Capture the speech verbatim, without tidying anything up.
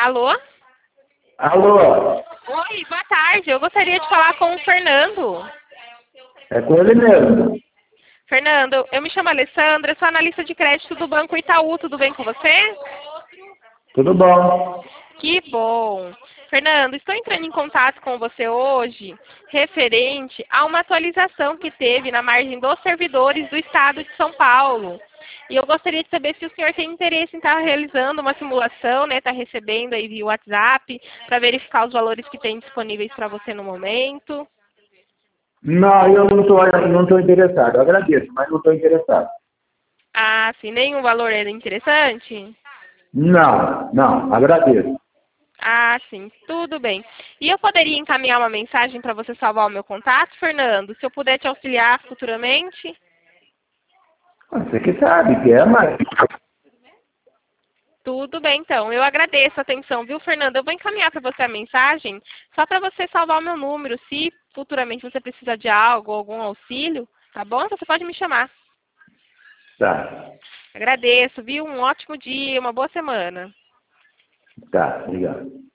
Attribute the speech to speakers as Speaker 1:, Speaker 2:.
Speaker 1: Alô?
Speaker 2: Alô?
Speaker 1: Oi, boa tarde. Eu gostaria de falar com o Fernando.
Speaker 2: É com ele mesmo.
Speaker 1: Fernando, eu me chamo Alessandra, sou analista de crédito do Banco Itaú. Tudo bem com você?
Speaker 2: Tudo bom?
Speaker 1: Que bom. Fernando, estou entrando em contato com você hoje referente a uma atualização que teve na margem dos servidores do Estado de São Paulo. E eu gostaria de saber se o senhor tem interesse em estar realizando uma simulação, né? Está recebendo aí via WhatsApp, para verificar os valores que tem disponíveis para você no momento.
Speaker 2: Não, eu não estou não tô interessado. Eu agradeço, mas não estou interessado.
Speaker 1: Ah, sim, nenhum valor era interessante?
Speaker 2: Não, não, agradeço.
Speaker 1: Ah, sim, tudo bem. E eu poderia encaminhar uma mensagem para você salvar o meu contato, Fernando? Se eu puder te auxiliar futuramente?
Speaker 2: Você que sabe que é, mas...
Speaker 1: Tudo bem, então. Eu agradeço a atenção, viu, Fernando? Eu vou encaminhar para você a mensagem, só para você salvar o meu número. Se futuramente você precisa de algo, algum auxílio, tá bom? Então você pode me chamar.
Speaker 2: Tá,
Speaker 1: Agradeço, viu? Um ótimo dia, uma boa semana.
Speaker 2: tá, obrigado.